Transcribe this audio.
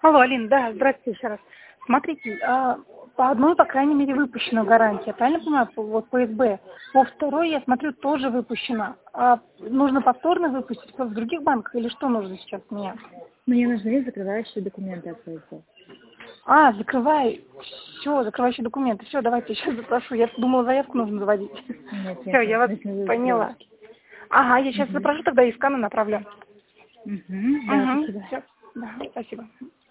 Алло, Алина, да, здравствуйте еще раз. Смотрите, по одной, по крайней мере, выпущена гарантия, правильно понимаю, вот по СБ. По второй, я смотрю, тоже выпущена. Нужно повторно выпустить в других банках или что нужно сейчас мне? Мне нужны закрывающие документы от ФСБ. Закрывающие документы. Все, давайте я сейчас запрошу. Я думала, заявку нужно заводить. Все, я вас поняла. Ага, я сейчас запрошу, тогда и сканы направлю. Да, спасибо. Все, да, спасибо.